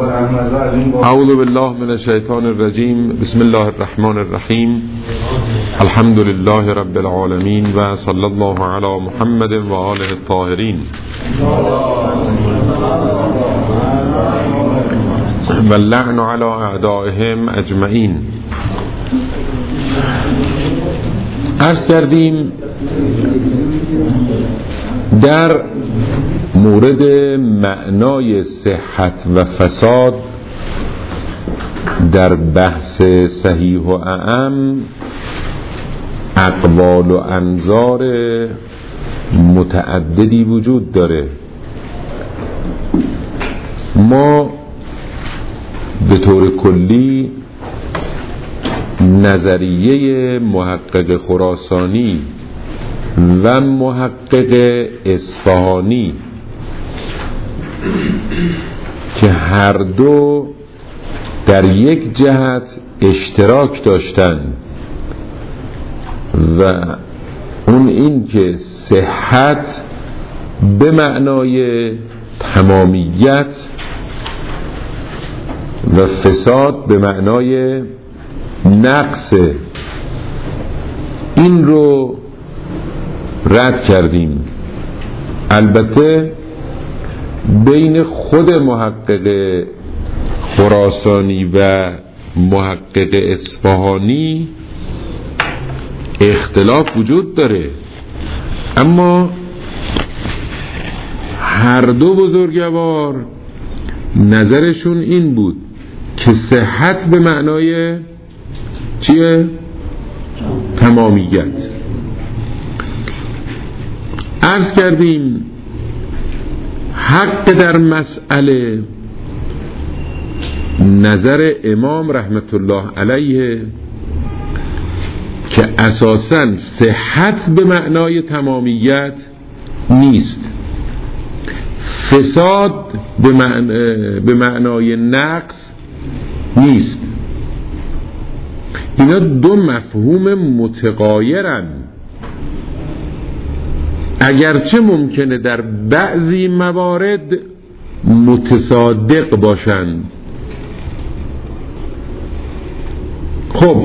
اعوذ بالله من الشیطان الرجیم. بسم الله الرحمن الرحیم. الحمد لله رب العالمین و صلی الله علی محمد و آله الطاهرین و اللعن علی اعدائهم اجمعین. عرض کردیم در مورد معنای صحت و فساد در بحث صحیح و اعم اقوال و انظار متعددی وجود داره. ما به طور کلی نظریه محقق خراسانی و محقق اصفهانی که هر دو در یک جهت اشتراک داشتن و اون این که صحت به معنای تمامیت و فساد به معنای نقص، این رو رد کردیم. البته بین خود محقق خراسانی و محقق اصفهانی اختلاف وجود داره، اما هر دو بزرگوار نظرشون این بود که صحت به معنای چیه؟ تمامیت. عرض کردیم حق در مسئله نظر امام رحمت الله علیه که اساساً صحت به معنای تمامیت نیست، فساد به معنای نقص نیست. اینا دو مفهوم متغایرن، اگرچه ممکنه در بعضی موارد متصادق باشند. خب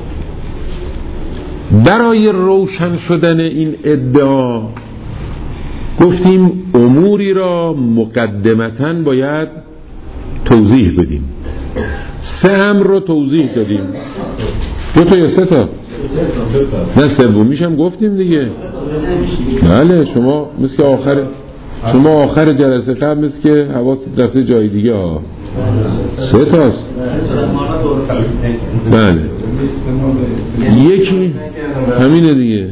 برای روشن شدن این ادعا گفتیم اموری را مقدمتاً باید توضیح بدیم. سه امر رو توضیح دادیم. دو تا یا سه تا؟ نه سومیش هم گفتیم دیگه. بله شما مثل که آخر جلسه قبل مثل که حواست رفته جای دیگه ها. سه تاست. بله یکی همینه دیگه.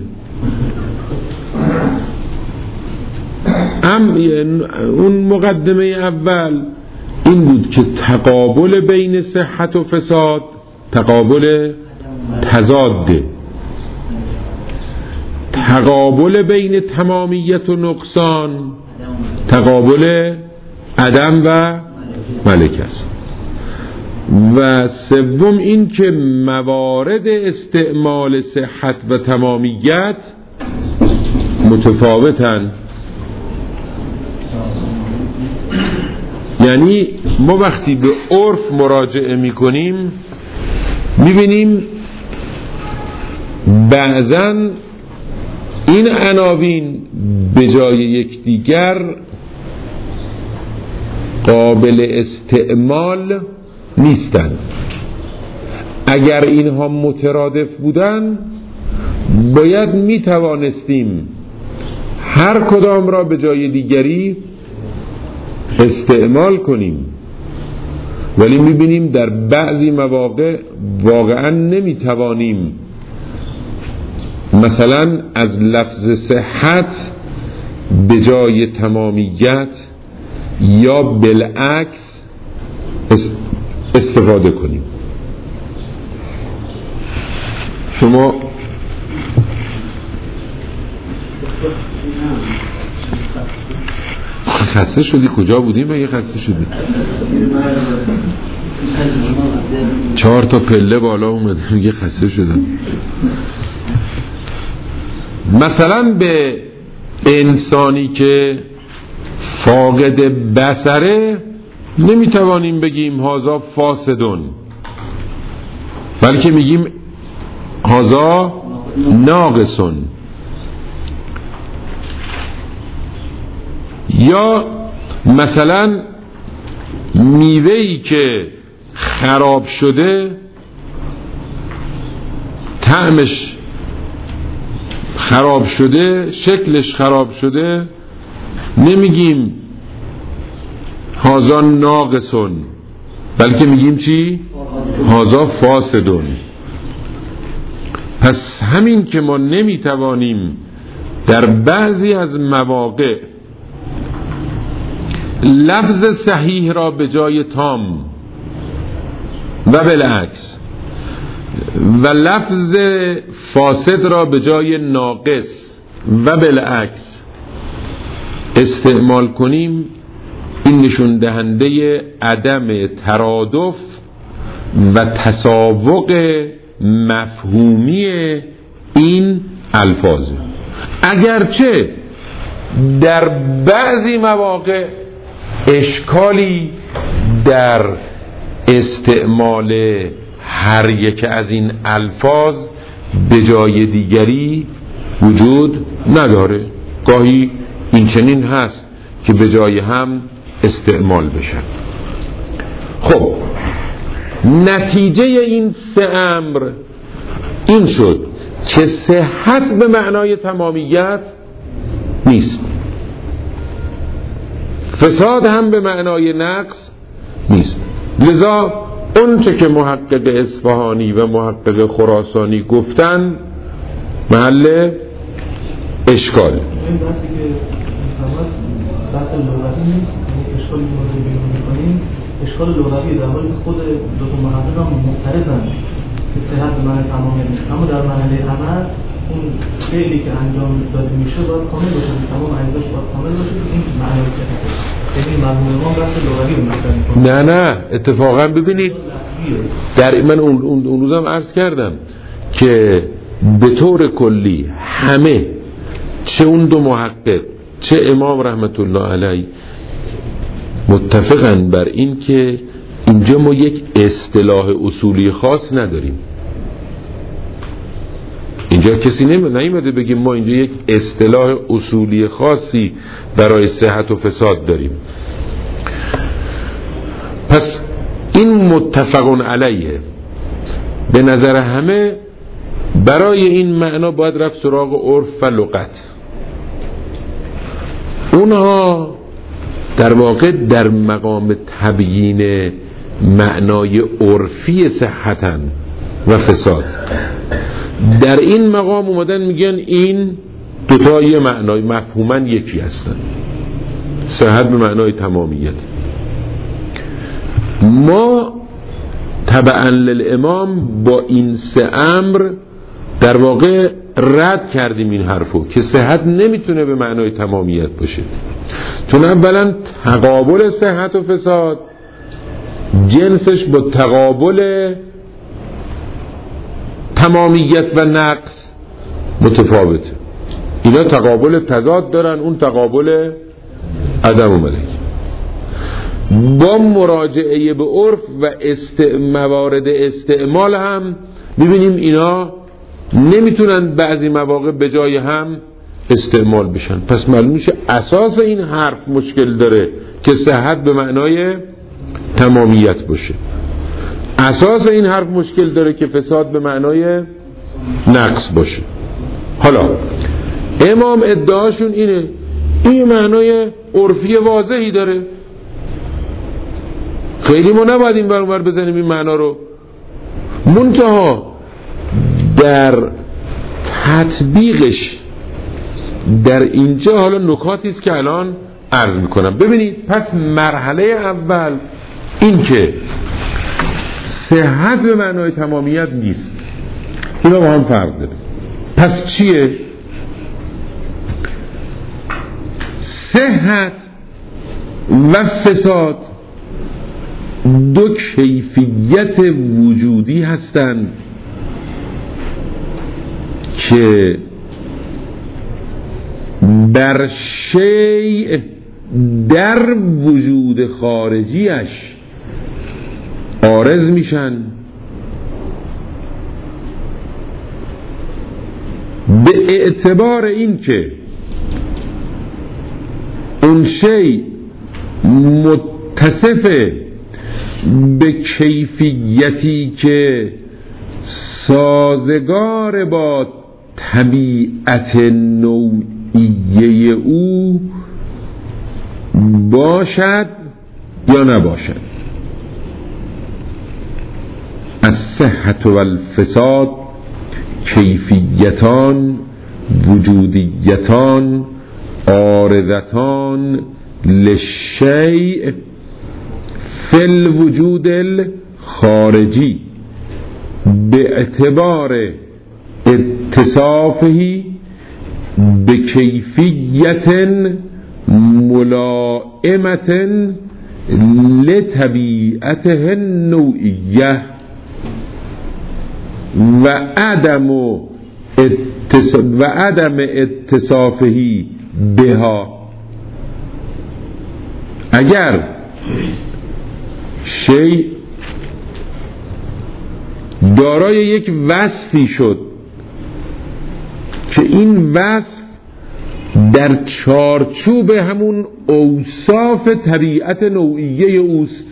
اون مقدمه اول این بود که تقابل بین صحت و فساد تقابل تضاده، تقابل بین تمامیت و نقصان تقابل عدم و ملک است. و سوم این که موارد استعمال صحت و تمامیت متفاوتن. یعنی ما وقتی به عرف مراجعه میکنیم میبینیم بعضن این عناوین به جای یکدیگر قابل استعمال نیستن. اگر اینها مترادف بودن باید میتوانستیم هر کدام را به جای دیگری استعمال کنیم، ولی میبینیم در بعضی مواقع واقعا نمیتوانیم. مثلا از لفظ صحت به جای تمامیت یا بالعکس استفاده کنیم. شما خسته شدی؟ کجا بودیم مگه خسته شدی؟ 4 تا پله بالا اومده میگه خسته شدم. مثلا به انسانی که فاقد بصره نمیتوانیم بگیم هازا فاسدون، بلکه میگیم هازا ناقصون. یا مثلا میوه‌ای که خراب شده، طعمش خراب شده، شکلش خراب شده، نمیگیم هازا ناقصون، بلکه میگیم چی؟ هازا فاسدون. پس همین که ما نمیتوانیم در بعضی از مواقع لفظ صحیح را به جای تام و بالعکس و لفظ فاسد را به جای ناقص و بالعکس استعمال کنیم، این نشون دهنده عدم ترادف و تسابق مفهومی این الفاظ. اگرچه در بعضی مواقع اشکالی در استعمال هر یک از این الفاظ به جای دیگری وجود نداره، گاهی این چنین هست که به جای هم استعمال بشن. خب نتیجه این سه امر این شد که صحت به معنای تمامیت نیست، فساد هم به معنای نقص نیست. لذا اون چه که محقق اصفهانی و محقق خراسانی گفتن محل اشکال. این بحثی که بحث لغوی نیست، اشکالی که ما داریم می‌کنیم اشکال لغوی در حالی که خود دو تا محقق هم معترضن که صحت به معنای تمامیت نیست، اما در معنای عمل اون فعلی که انجام داده میشه باید کامل باشه، تمام اجزاش باید کامل باشه که این معنای صحت. یعنی مرحوم ما بحث لغوی رو مطرح می‌کنه. نه اتفاقا ببینید در من اون روزم عرض کردم که به طور کلی همه، چه اون دو محقق چه امام رحمت الله علیه، متفقن بر این که اینجا ما یک اصطلاح اصولی خاص نداریم. اینجا کسی نیومده بگیم ما اینجا یک اصطلاح اصولی خاصی برای صحت و فساد داریم. پس این متفقون علیه به نظر همه. برای این معنا باید رفت سراغ عرف و لغت. اونها در واقع در مقام تبیین معنای عرفی صحتن و فساد. در این مقام اومدن میگن این دوتا یه معنای مفهوما یکی هستن، صحت به معنای تمامیت. ما تبعا للامام با این سه امر در واقع رد کردیم این حرفو که صحت نمیتونه به معنای تمامیت باشه، چون اولا تقابل صحت و فساد جنسش با تقابل تمامیت و نقص متفاوته. اینا تقابل تضاد دارن، اون تقابل عدم و ملک. با مراجعه به عرف و موارد استعمال هم میبینیم اینا نمیتونن بعضی مواقع به جای هم استعمال بشن. پس معلوم میشه اساس این حرف مشکل داره که صحت به معنای تمامیت باشه، اساس این حرف مشکل داره که فساد به معنای نقص باشه. حالا امام ادعاشون اینه این معنای عرفی واضحی داره، خیلی ما نباید این برابر بزنیم این معنا رو. منتها در تطبیقش در اینجا حالا نکاتی است که الان عرض میکنم. ببینید، پس مرحله اول این که صحت به معنای تمامیت نیست، اینا با هم فرق داره. پس چیه؟ صحت و فساد دو کیفیت وجودی هستند که بر شیء در وجود خارجیش عارض میشن، به اعتبار این که اون شی متصف به کیفیتی که سازگار با طبیعت نوعیه او باشد یا نباشد. الصحة والفساد کیفیتان وجودیتان عارضتان للشیء فی الوجود الخارجی به اعتبار اتصافه به کیفیت ملائمت لطبیعته النوعیه و عدم اتصافه بها. اگر شیء دارای یک وصفی شد که این وصف در چارچوب همون اوصاف طبیعت نوعیه اوست،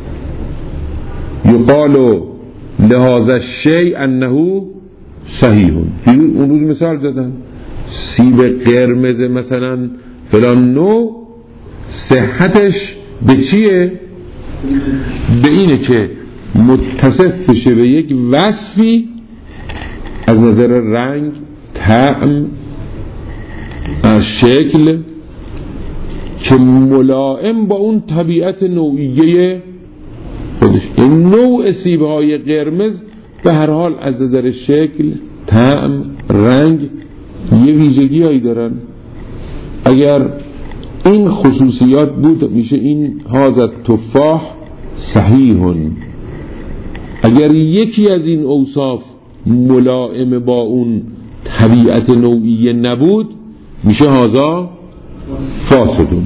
یقال لهذا الشیء انه صحیح. اون روز مثال زدن سیب قرمز مثلا فلان نوع صحتش به چیه؟ به اینه که متصف بشه به یک وصفی از نظر رنگ، طعم، از شکل که ملائم با اون طبیعت نوعیه خودش. این نوع سیب‌های قرمز به هر حال از نظر شکل، طعم، رنگ یه ویژگی هایی دارن. اگر این خصوصیات بود میشه این هذا تفاح صحیح. اگر یکی از این اوصاف ملائم با اون طبیعت نوعیه نبود میشه هذا فاسدون.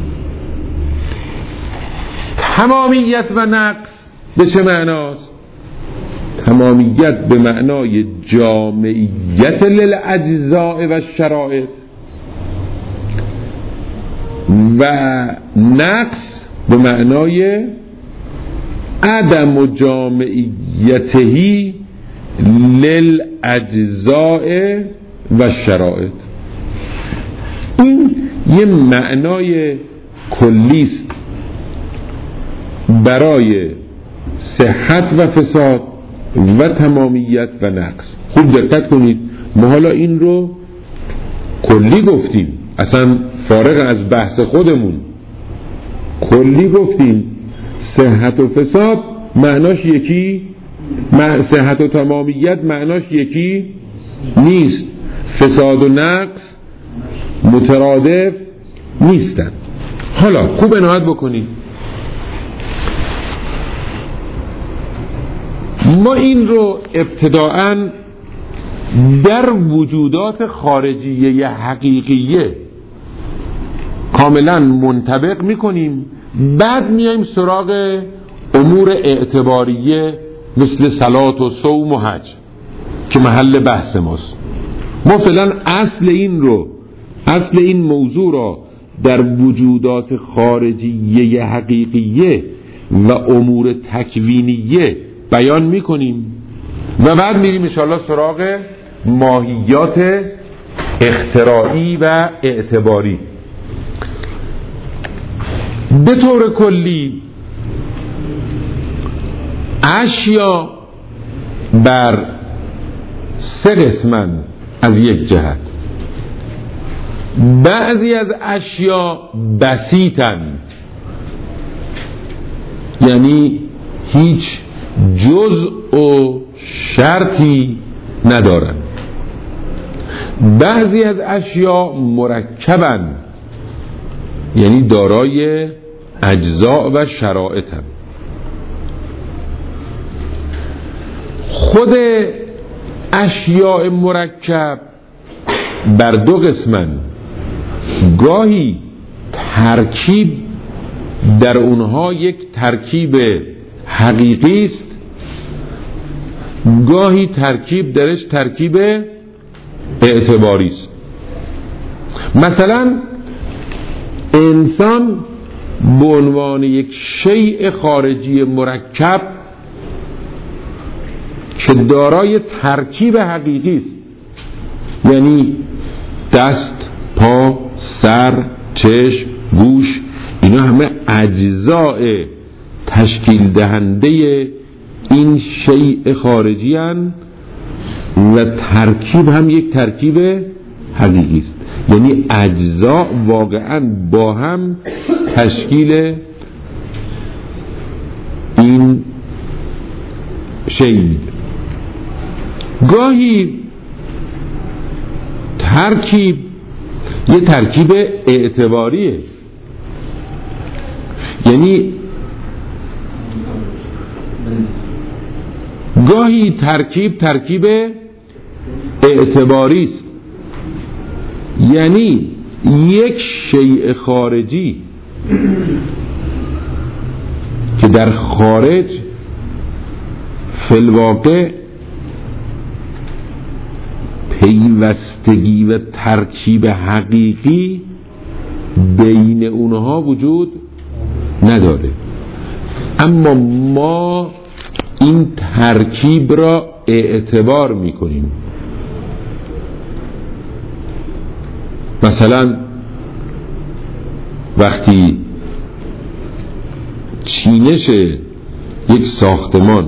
تمامیت و نقص به چه معناست؟ تمامیت به معنای جامعیت للاجزاء و شرایط و نقص به معنای عدم و جامعیتهی للاجزاء و شرایط. این یه معنای کلیست برای صحت و فساد و تمامیت و نقص. خوب دقت کنید، ما حالا این رو کلی گفتیم، اصلا فارغ از بحث خودمون کلی گفتیم. صحت و فساد معناش یکی، صحت و تمامیت معناش یکی نیست. فساد و نقص مترادف نیستن. حالا خوب عنایت بکنید، ما این رو ابتداءً در وجودات خارجیه حقیقیه کاملا منطبق میکنیم، بعد میایم سراغ امور اعتباریه مثل صلات و صوم و حج که محل بحث ماست. ما فعلا اصل این موضوع را در وجودات خارجیه حقیقیه و امور تکوینیه بیان میکنیم و بعد میریم انشاءالله سراغ ماهیات اختراعی و اعتباری. به طور کلی اشیا بر سه قسمن از یک جهت. بعضی از اشیا بسیطن، یعنی هیچ جزء و شرطی ندارن. بعضی از اشیا مرکبن، یعنی دارای اجزاء و شرایطن. خود اشیاء مرکب بر دو قسمن، گاهی ترکیب در اونها یک ترکیب حقیقی است، گاهی ترکیب درش ترکیب اعتباری است. مثلا انسان به عنوان یک شیء خارجی مرکب که دارای ترکیب حقیقی است، یعنی دست، پا، سر، چشم، گوش، اینا همه اجزاء تشکیل دهنده این شیء خارجی هستند و ترکیب هم یک ترکیب حقیقی است، یعنی اجزا واقعا با هم تشکیل این شیء میده. گاهی ترکیب یه ترکیب اعتباریه، یعنی گاهی ترکیب اعتباری است، یعنی یک شیء خارجی که در خارج فی الواقع پیوستگی و ترکیب حقیقی بین اونها وجود نداره، اما ما این ترکیب را اعتبار میکنیم. مثلا وقتی چینش یک ساختمان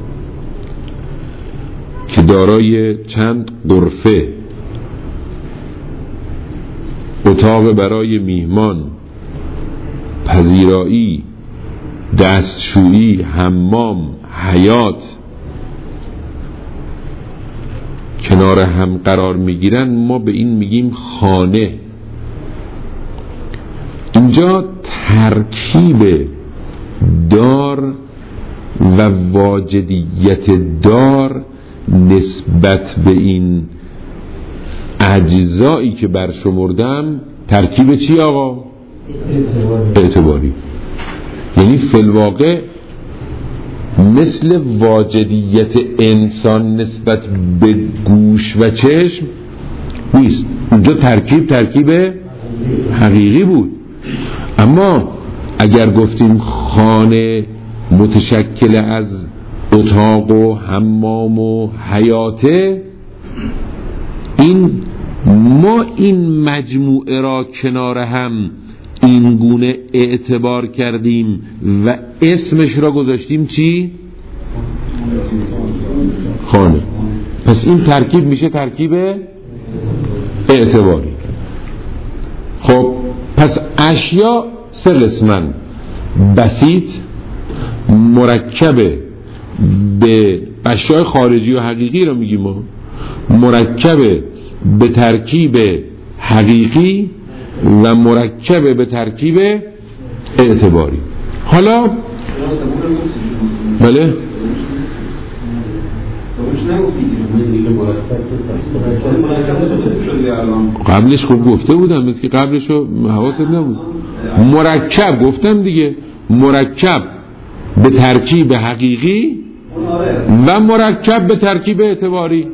که دارای چند غرفه، اتاق برای میهمان، پذیرایی، دستشویی، حمام، حیاط کنار هم قرار میگیرن، ما به این میگیم خانه. اینجا ترکیب دار و واجدیت دار نسبت به این اجزایی که برشمردم ترکیب چی آقا؟ اعتباری. یعنی فی الواقع مثل واجدیت انسان نسبت به گوش و چشم نیست، اونجا ترکیب حقیقی بود. اما اگر گفتیم خانه متشکل از اتاق و حمام و حیاته، ما این مجموعه را کنار هم این گونه اعتبار کردیم و اسمش را گذاشتیم چی؟ خانه. پس این ترکیب میشه ترکیب اعتباری. خب پس اشیا سه قسمن: بسیط، مرکب به اشیاء خارجی و حقیقی رو میگیم ما، مرکب به ترکیب حقیقی و مرکب به ترکیب اعتباری. حالا بله قبلش خوب گفته بودم، مثل که قبلش رو حواست نبود. مرکب گفتم دیگه، مرکب به ترکیب حقیقی و مرکب به ترکیب اعتباری.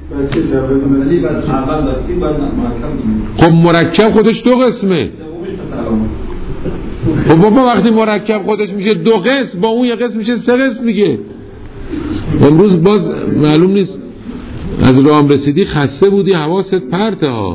خب مرکب خودش دو قسمه. خب بابا وقتی مرکب خودش میشه دو قسم، با اون یه قسم میشه سه قسم دیگه. امروز باز معلوم نیست از راه رسیدی خسته بودی، حواست پرته ها.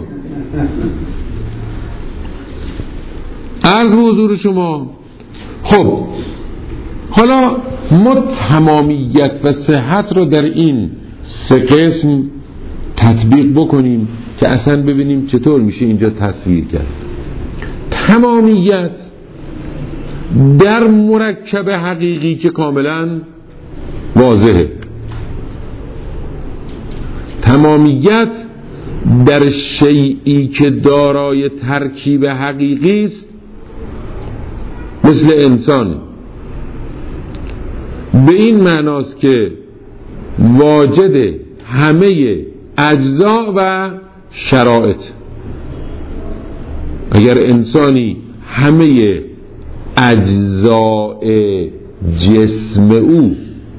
عرض به حضور شما. خب حالا ما تمامیت و صحت رو در این سه قسم تطبیق بکنیم که اصلا ببینیم چطور میشه اینجا تصویر کرد. تمامیت در مرکب حقیقی که کاملا واضحه، تمامیت در شیئی که دارای ترکیب حقیقی است، مثل انسان، به این معناست که واجد همه اجزا و شرایط. اگر انسانی همه اجزاء جسم او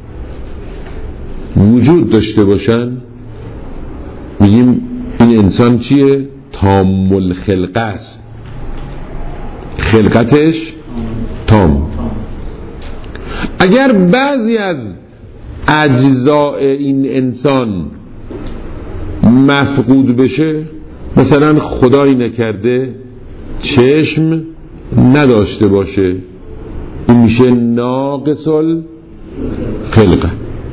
وجود داشته باشن، میگیم این انسان چیه؟ تام الخلقه است، خلقتش تام. اگر بعضی از اجزاء این انسان مفقود بشه، مثلا خدایی نکرده چشم نداشته باشه، این میشه ناقص الخلقه.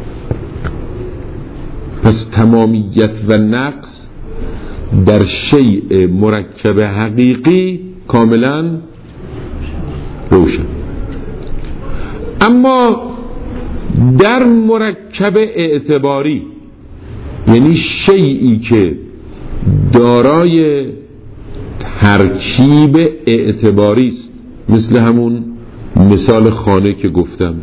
پس تمامیت و نقص در شیء مرکب حقیقی کاملا روشن. اما در مرکب اعتباری، یعنی شیئی که دارای ترکیب اعتباری است، مثل همون مثال خانه که گفتم،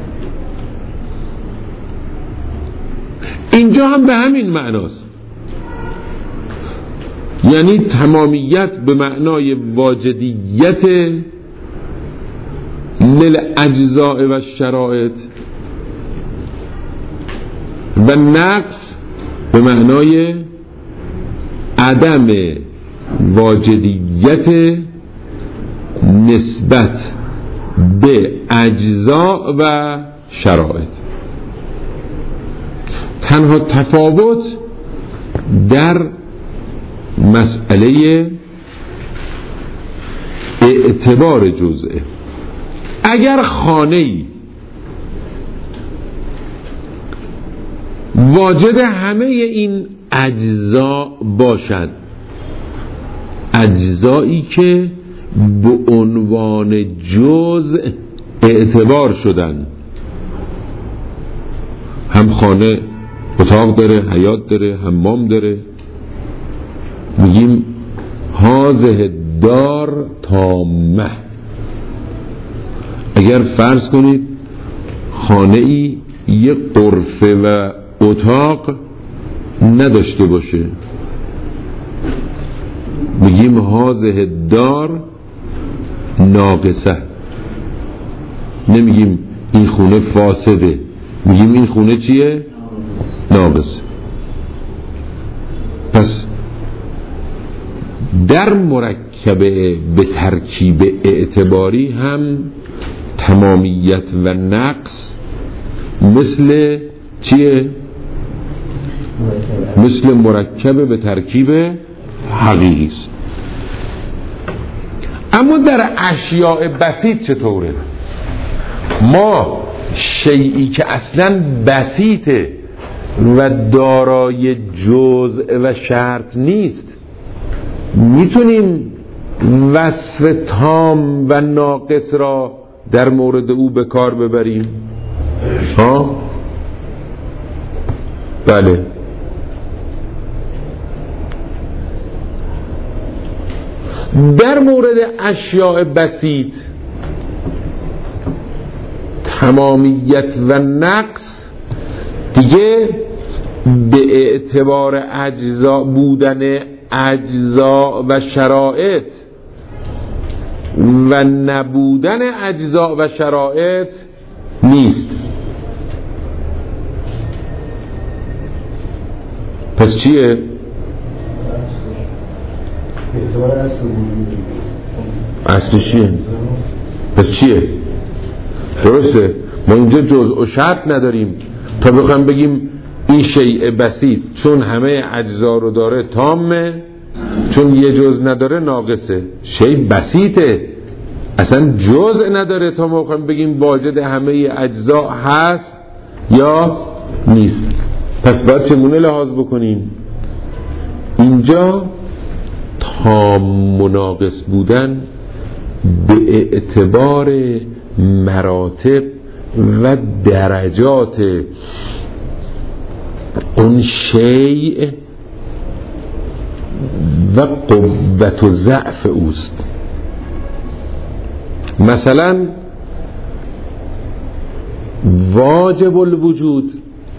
اینجا هم به همین معناست. یعنی تمامیت به معنای واجدیت للاجزاء و شرایط، و نقص به معنای عدم واجدیت نسبت به اجزاء و شرایط. تنها تفاوت در مسئله اعتبار جزئه. اگر خانه‌ای واجد همه این اجزا باشد، اجزایی که به عنوان جزء اعتبار شدن، هم خانه اتاق داره، حیاط داره، حمام داره، میگیم هذه دار تامه. اگر فرض کنید خانه ای یه غرفه و اتاق نداشته باشه، میگیم هذه دار ناقصه. نمیگیم این خونه فاسده، میگیم این خونه چیه؟ ناقصه. پس در مرکب به ترکیب اعتباری هم تمامیت و نقص مثل چیه؟ مثل مرکب به ترکیب حقیقی است. اما در اشیاء بسیط چطوره؟ ما شیئی که اصلا بسیطه و دارای جزء و شرط نیست، میتونیم وصف تام و ناقص را در مورد او به کار ببریم؟ ها؟ بله. در مورد اشیاء بسیط تمامیت و نقص دیگه به اعتبار اجزا بودن اجزا و شرایط و نبودن اجزا و شرایط نیست. پس چیه؟ اصلش چیه؟ پس چیه؟ درسته، ما اینجا جزء و شرط نداریم تا بخوام بگیم این شیء بسیط چون همه اجزا رو داره تامه، چون یه جزء نداره ناقصه. شیء بسیطه، اصلا جزء نداره تا ما بخوام بگیم واجد همه اجزا هست یا نیست. پس باید چگونه لحاظ بکنیم؟ اینجا تام و ناقص بودن به اعتبار مراتب و درجات اون شیء و قوت و ضعف اوست. مثلا واجب الوجود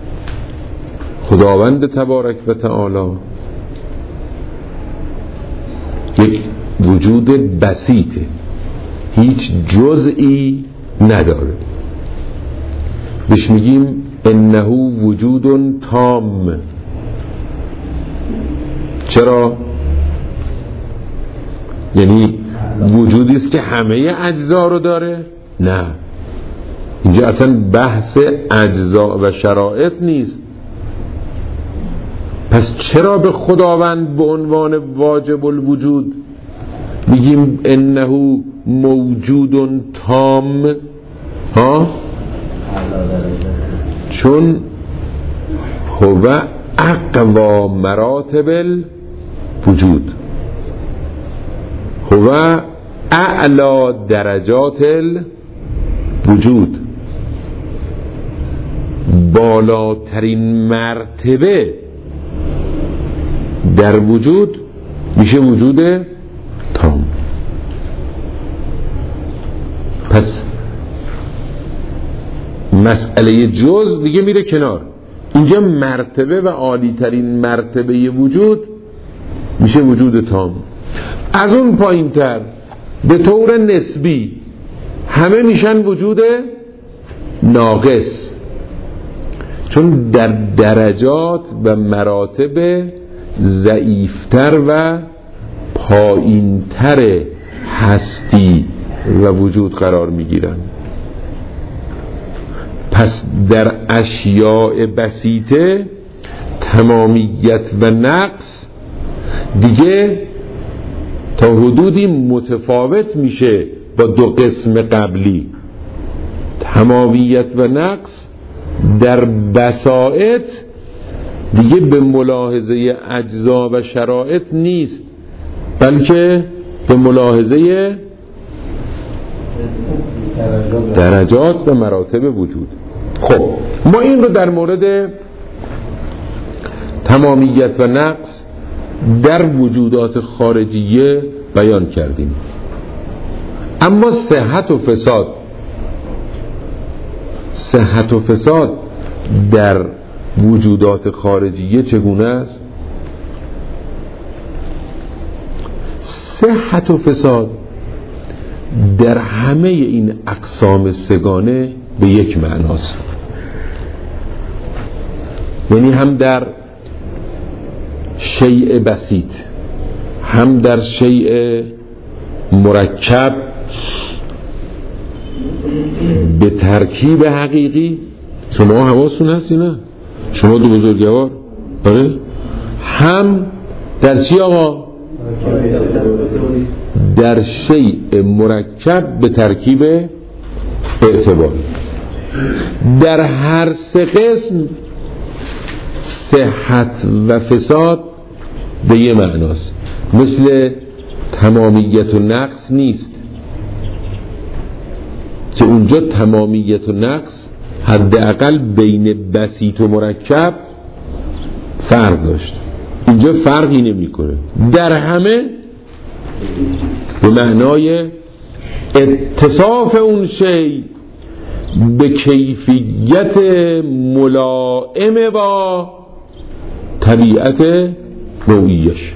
خداوند تبارک و تعالی یک وجود بسیطه، هیچ جزئی نداره. بهش میگیم انه وجود تام. چرا؟ یعنی وجودی است که همه اجزا رو داره؟ نه، اینجا اصلا بحث اجزا و شرایط نیست. پس چرا به خداوند به عنوان واجب الوجود میگیم انه موجود تام؟ چون هو اقوا مراتب الوجود، هو اعلی درجات الوجود، بالاترین مرتبه در وجود میشه وجود تام. پس مسئله جز دیگه میره کنار. اینجا مرتبه و عالی ترین مرتبه وجود میشه وجود تام. از اون پایین تر به طور نسبی همه میشن وجود ناقص، چون در درجات و مراتب ضعیفتر و پایینتر هستی و وجود قرار میگیرن. پس در اشیاء بسیطه تمامیت و نقص دیگه تا حدودی متفاوت میشه با دو قسم قبلی. تمامیت و نقص در بساطت دیگه به ملاحظه اجزا و شرایط نیست، بلکه به ملاحظه درجات و مراتب وجود. خب ما این رو در مورد تمامیت و نقص در وجودات خارجیه بیان کردیم. اما صحت و فساد در وجودات خارجیه چگونه است؟ صحت و فساد در همه این اقسام سگانه به یک معناست. یعنی هم در شیء بسیط، هم در شیء مرکب به ترکیب حقیقی. شما حواستون هستی نه؟ شما دو بزرگوار؟ آره؟ هم در چی آقا؟ در شیء مرکب به ترکیب اعتبار. در هر سه قسم صحت و فساد به یه معناست. مثل تمامیت و نقص نیست که اونجا تمامیت و نقص حداقل بین بسیط و مرکب فرق داشت، اینجا فرقی نمیکنه. در همه به معنای اتصاف اون شی به کیفیت ملائم با طبیعت نوعیش،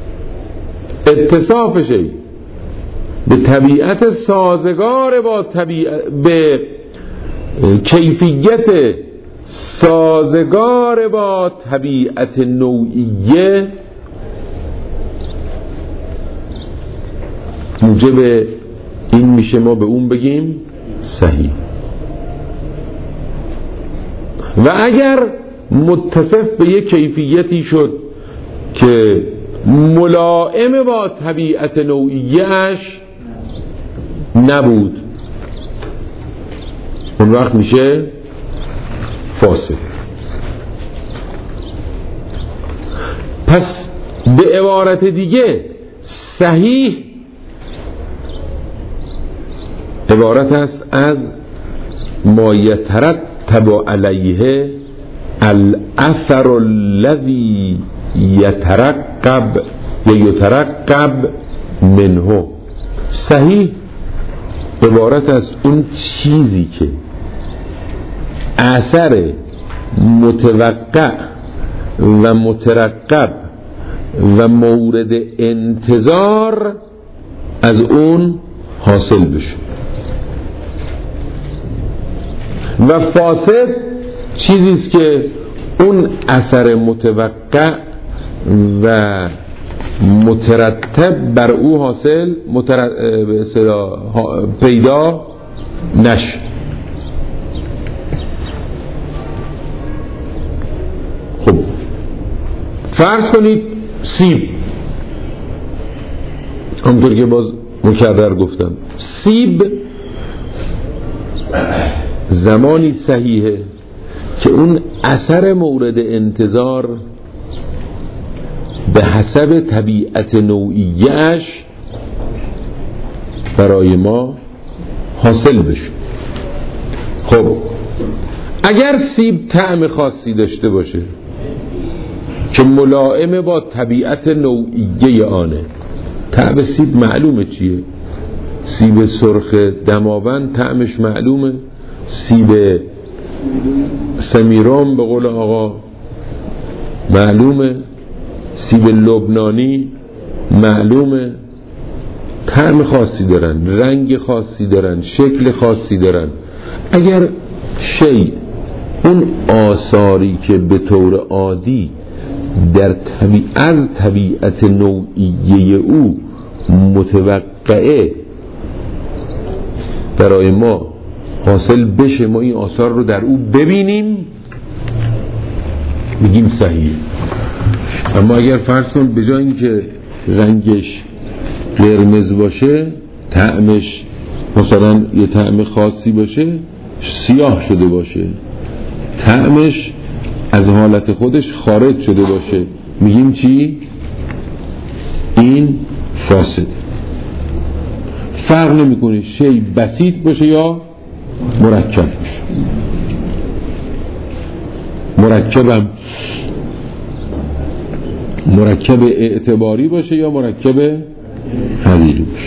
اتصاف شی به طبیعت سازگار با به کیفیت سازگار با طبیعت نوعیه موجب این میشه ما به اون بگیم صحیح. و اگر متصف به یک کیفیتی شد که ملائم با طبیعت نوعیه‌اش نبود، اون وقت میشه فاسد. پس به عبارت دیگه صحیح عبارت است از ما یترتب علیه الاثر الذی یترقب یا یترقب منه. صحیح عبارت از اون چیزی که اثر متوقع و مترقب و مورد انتظار از اون حاصل بشه. و فاسد چیزیست که اون اثر متوقع و مترتب بر او حاصل پیدا نشد. خب فرض کنید سیب، همونطور که باز مکرر گفتم، سیب زمانی صحیحه که اون اثر مورد انتظار به حسب طبیعت نوعیه‌اش برای ما حاصل بشه. خب اگر سیب طعم خاصی داشته باشه که ملائم با طبیعت نوعیه آنه، طعم سیب معلومه چیه، سیب سرخ دماوند طعمش معلومه، سیب سمیرام به قول آقا معلومه، سیب لبنانی معلومه، طعم خاصی دارن، رنگ خاصی دارن، شکل خاصی دارن. اگر شیء اون آثاری که به طور عادی در از طبیعت نوعیه او متوقعه برای ما حاصل بشه، ما این آثار رو در او ببینیم، میگیم صحیحه. اما اگر فرض کن به جای اینکه رنگش قرمز باشه، طعمش مثلا یه طعم خاصی باشه، سیاه شده باشه، طعمش از حالت خودش خارج شده باشه، میگیم چی؟ این فاسد. فرق نمیکنه شی بسیط باشه یا مرکب باشه. مرکب اعتباری باشه یا مرکب حقیقی باشه.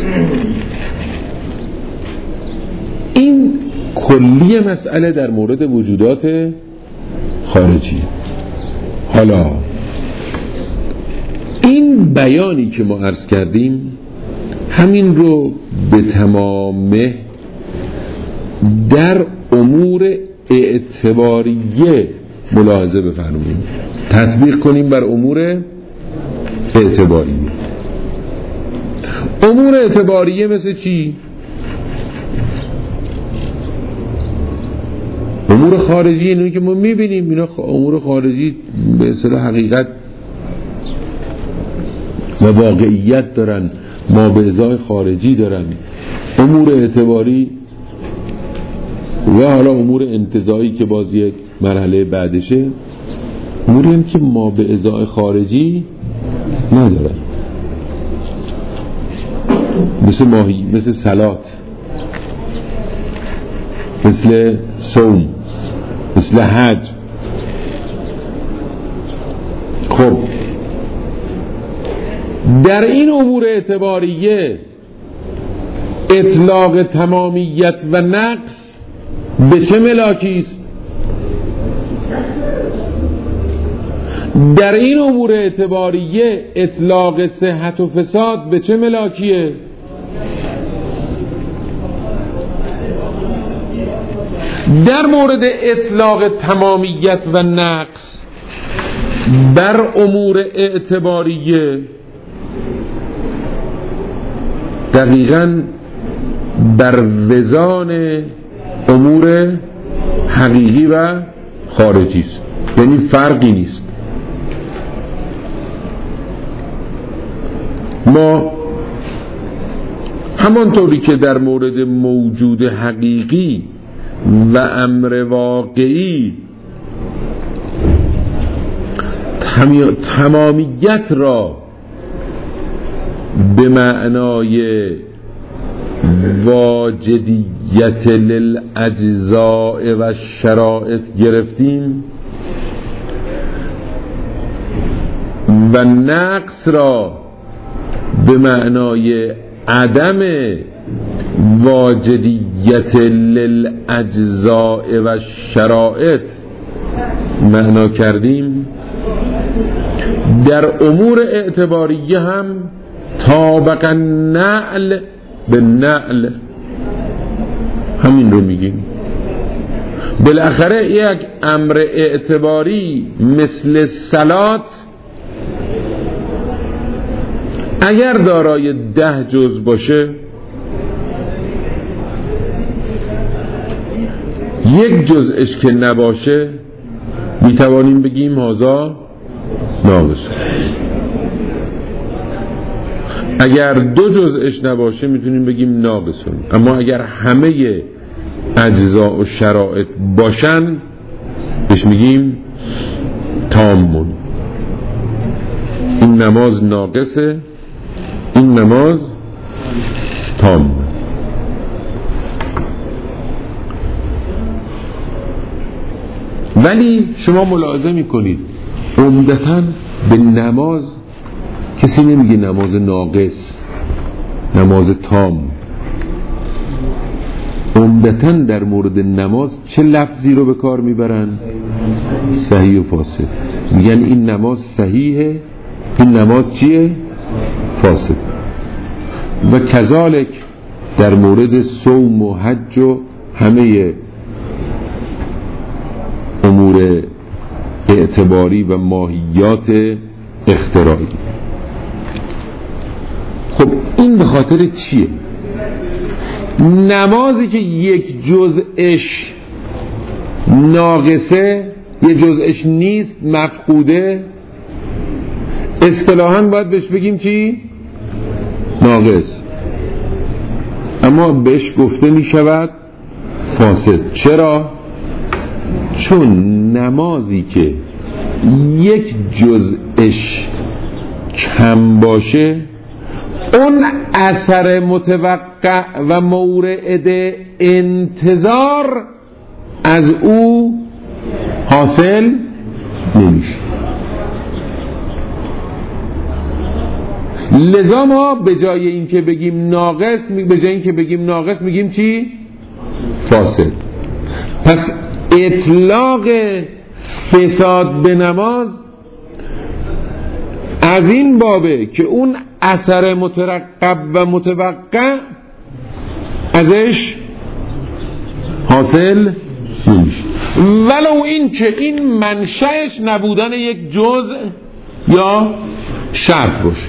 این کلی مسئله در مورد وجودات خارجی. حالا این بیانی که ما عرض کردیم همین رو به تمامه در امور اعتباریه ملاحظه بفرمایید، تطبیق کنیم بر امور اعتباریه. امور اعتباریه مثل چی؟ امور خارجی اینو که ما میبینیم، اینا امور خارجی به اصطلاح حقیقت و واقعیت دارن، ما به ازای خارجی دارن. امور اعتباری و حالا امور انتزاعی که باز یک مرحله بعدشه، اموری هم که ما به ازای خارجی ندارن، مثل ماهی، مثل صلات، مثل صوم، مثل حج. خب در این امور اعتباریه اطلاق تمامیت و نقص به چه ملاکی است؟ در این امور اعتباریه اطلاق صحت و فساد به چه ملاکیه؟ در مورد اطلاق تمامیت و نقص بر امور اعتباریه دقیقاً بر وزان امور حقیقی و خارجی است، یعنی فرقی نیست. ما همانطوری که در مورد موجود حقیقی و امر واقعی تمامیت را به معنای واجدیت للاجزاء و شرائط گرفتیم و نقص را به معنای عدم واجدیت للاجزاء و شرائط معنا کردیم، در امور اعتباریه هم طابق نعل به نعل همین رو میگیم. بالاخره یک امر اعتباری مثل صلات اگر دارای 10 جز باشه، یک جزش که نباشه میتوانیم بگیم هذا ناقص. اگر 2 جزش نباشه میتونیم بگیم ناقصون. اما اگر همه اجزا و شرایط باشن بهش میگیم تامون. این نماز ناقصه، این نماز تام. ولی شما ملاحظه میکنید عمدتاً به نماز کسی نمیگه نماز ناقص، نماز تام. عمدتاً در مورد نماز چه لفظی رو به کار میبرن؟ صحیح و فاسد. میگن این نماز صحیحه، این نماز چیه؟ فاسد. و کذالک در مورد صوم و حج و همه امور اعتباری و ماهیات اختراعی. خب این به خاطر چیه؟ نمازی که یک جزءش ناقصه، یک جزءش نیست، مفقوده، اصطلاحاً باید بهش بگیم چی؟ ناقص. اما بهش گفته می شود فاسد. چرا؟ چون نمازی که یک جزءش کم باشه اون اثر متوقع و مورد انتظار از او حاصل نمیشه. لذا ما به جای اینکه بگیم ناقص میگیم چی؟ فاسد. پس اطلاق فساد به نماز از این بابه که اون اثر مترقب و متوقع ازش حاصل نمیشه، ولو این که این منشأش نبودن یک جزء یا شرط باشه.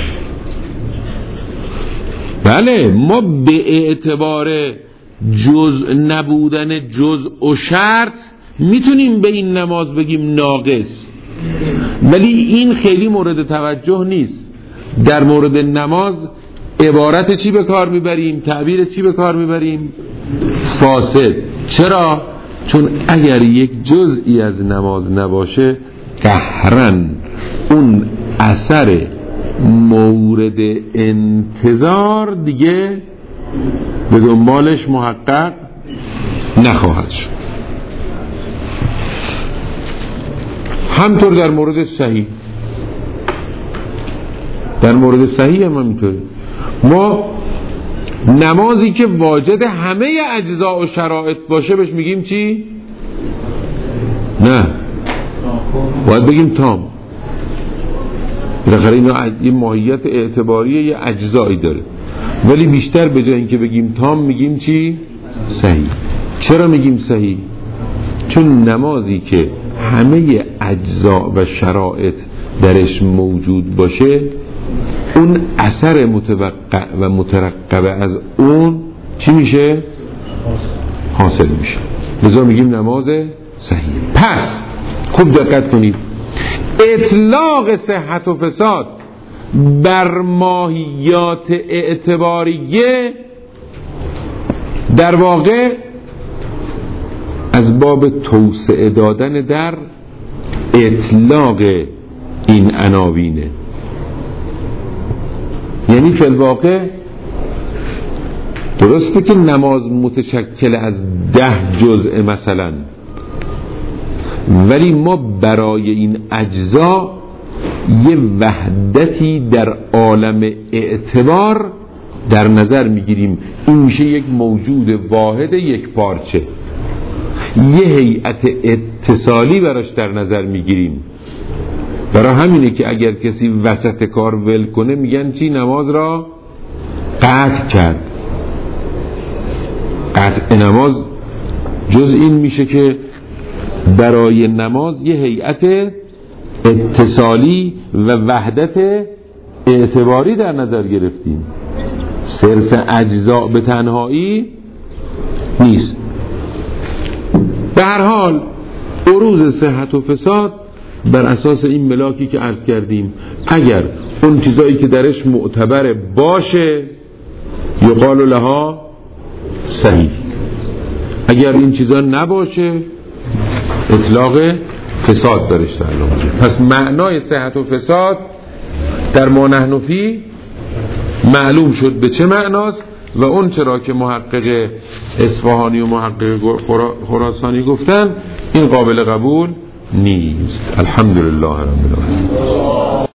بله، ما به اعتبار جزء نبودن جزء و شرط میتونیم به این نماز بگیم ناقص، ولی این خیلی مورد توجه نیست. در مورد نماز عبارت چی به کار میبریم؟ تعبیر چی به کار میبریم؟ فاسد. چرا؟ چون اگر یک جزئی از نماز نباشه قهرن اون اثر مورد انتظار دیگه به دنبالش محقق نخواهد شد. همطور در مورد صحیح، در مورد صحیح هم همینطوره. ما نمازی که واجد همه اجزا و شرایط باشه بهش میگیم چی؟ نه، باید بگیم تام. بالاخره این ماهیت اعتباریه، یه اجزایی داره، ولی بیشتر به جای اینکه بگیم تام میگیم چی؟ صحیح. چرا میگیم صحیح؟ چون نمازی که همه اجزا و شرایط درش موجود باشه اون اثر متوقع و مترقب از اون چی میشه؟ حاصل میشه. لذا میگیم نماز صحیح. پس خوب دقت کنید، اطلاق صحت و فساد بر ماهیات اعتباریه در واقع از باب توسعه دادن در اطلاق این عناوینه. یعنی فی الواقع درسته که نماز متشکل از 10 جزء مثلا، ولی ما برای این اجزا یه وحدتی در عالم اعتبار در نظر میگیریم. این میشه یک موجود واحد، یک پارچه، یه هیئت اتصالی براش در نظر میگیریم. برای همینه که اگر کسی وسط کار ول کنه میگن چی؟ نماز را قطع کرد. قطع نماز جز این میشه که برای نماز یه هیئت اتصالی و وحدت اعتباری در نظر گرفتیم، صرف اجزاء به تنهایی نیست. به هر حال عروض صحت و فساد بر اساس این ملاکی که عرض کردیم، اگر اون چیزایی که درش معتبر باشه یقال لها صحیح، اگر این چیزا نباشه اطلاق فساد درش تعلق میشه. پس معنای صحت و فساد در ما نحن فیه معلوم شد به چه معناست و اون چرا که محقق اصفهانی و محقق خراسانی گفتن این قابل قبول نیست. الحمدلله رب العالمین.